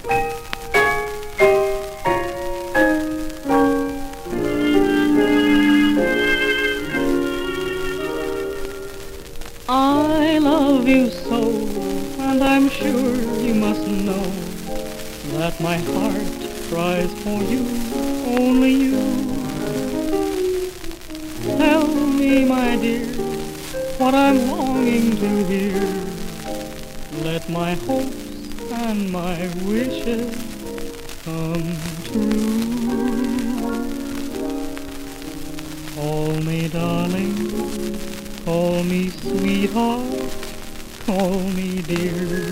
I love you so, and I'm sure you must know that my heart cries for you, only you. Tell me, my dear, what I'm longing to hear. Let my hopes and my wishes come true. Call me darling, call me sweetheart, call me dear.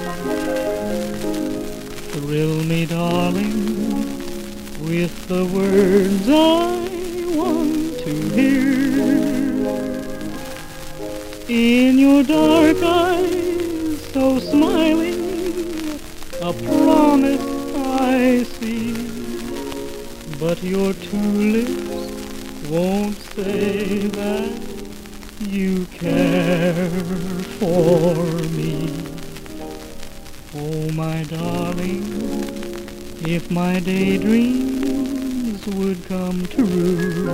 Thrill me, darling, with the words I want to hear. In your dark eyes, so smiling, a promise I see, but your two lips won't say that you care for me. Oh, my darling, if my daydreams would come true,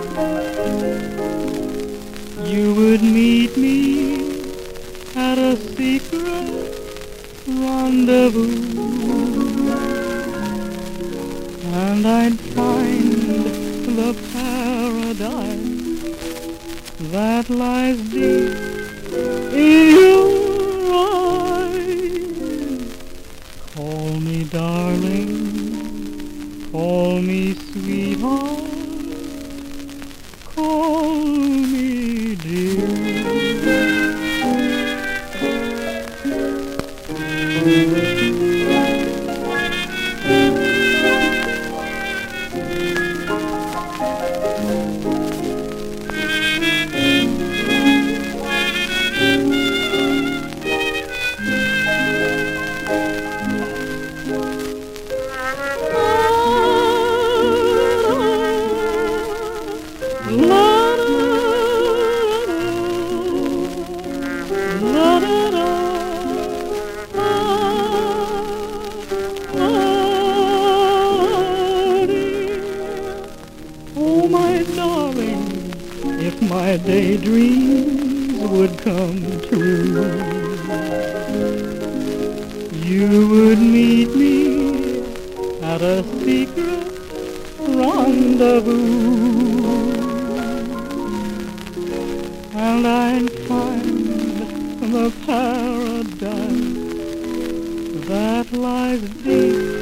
you would meet me at a secret rendezvous, and I'd find the paradise that lies deep in your eyes. Call me darling, call me sweetheart, call me dear. Oh, my darling, if my daydreams would come true, you would meet me at a secret rendezvous, and I'd find the paradise that lies deep